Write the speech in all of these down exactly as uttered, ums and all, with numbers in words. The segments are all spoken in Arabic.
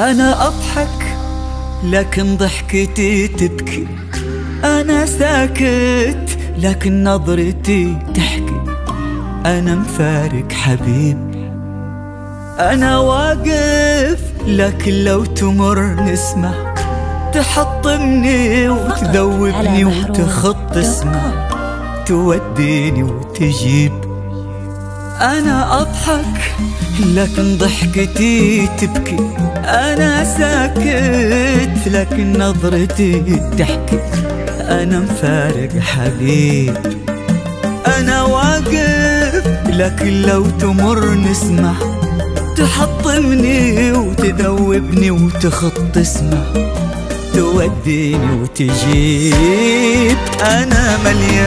أنا أضحك لكن ضحكتي تبكي، أنا ساكت لكن نظرتي تحكي، أنا مفارق حبيب. أنا واقف لكن لو تمر نسمة تحطمني وتذوبني وتخط اسمه، توديني وتجيب. أنا أضحك لكن ضحكتي تبكي، أنا ساكت لكن نظرتي تحكي، أنا مفارق حبيب. أنا واقف لكن لو تمر نسمة تحطمني وتذوبني وتخط اسمه، توديني وتجيب. أنا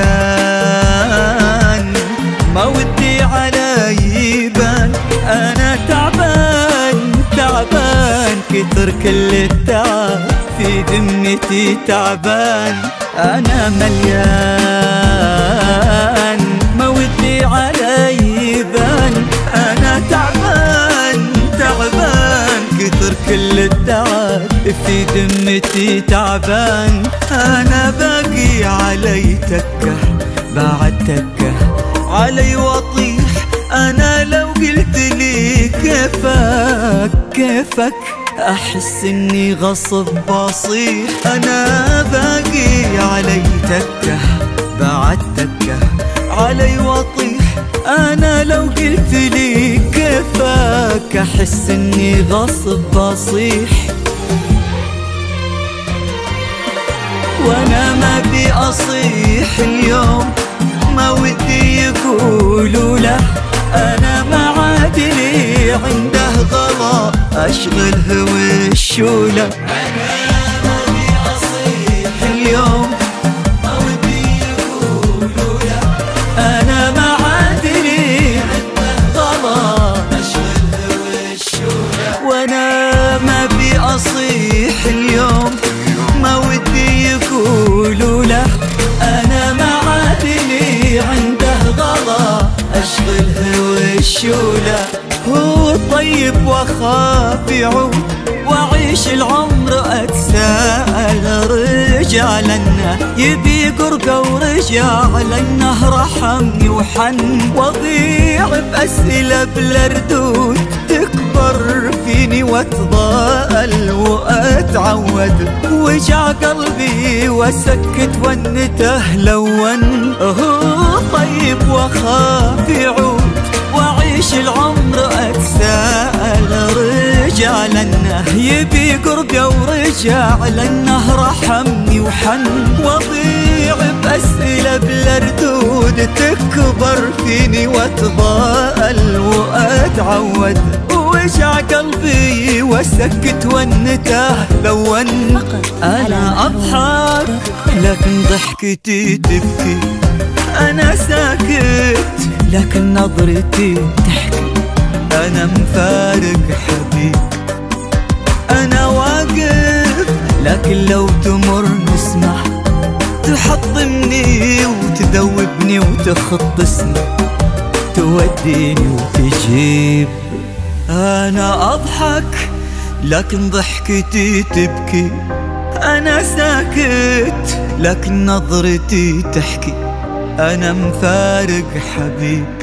مليان ما ودي على يبان، أنا تعبان تعبان كتر كل التعب في ذمتي تعبان. أنا مليان ما ودي على يبان، أنا تعبان تعبان كتر كل التعب في ذمتي تعبان. أنا باقي علي تكه بعد تكه علي واطيح، أنا لو قلت لي كيفك كيفك أحس إني غصب بصيح. أنا باقي علي تكه بعد تكه علي واطيح، أنا لو قلت لي كيفك أحس إني غصب بصيح. وأنا ما بي أصيح اليوم، ما ودي يقولوا له أنا ما عاد لي عنده غلا أشغله والشولة. أنا ما بي أصيح اليوم، ما ودي يقولوا له أنا ما عاد لي عنده غلا أشغله والشولة. وأنا ما بي أصيح اليوم، ما ودي يقولوا له أنا ما عاد لي عنده غلا أشغله والشولة. هو طيب وأخاف يعود وأعيش العمر أتساءل، رجع لنا يبي قرقة ورجع لنا رحمني وحن، وأضيع بأسئلة بلا ردود تكبر فيني واتضاءل وأتعود، وجع قلبي وسكت والنته لون. هو طيب وأخاف يعود وأعيش العمر أتساءل، رجع لنا يبي قربة ورجع لنا رحمني وحن، وأضيع بأسئلة بلا ردود تكبر فيني واتضاءل وأتعود، وجع قلبي وسكت والنته لون. أنا أضحك لكن ضحكتي تبكي، أنا ساكت لكن نظرتي تحكي، أنا مفارق حبيب. أنا واقف لكن لو تمر نسمة تحطمني وتذوبني وتخط اسمه، توديني وتجيب. أنا أضحك لكن ضحكتي تبكي، أنا ساكت لكن نظرتي تحكي، أنا مفارق حبيب.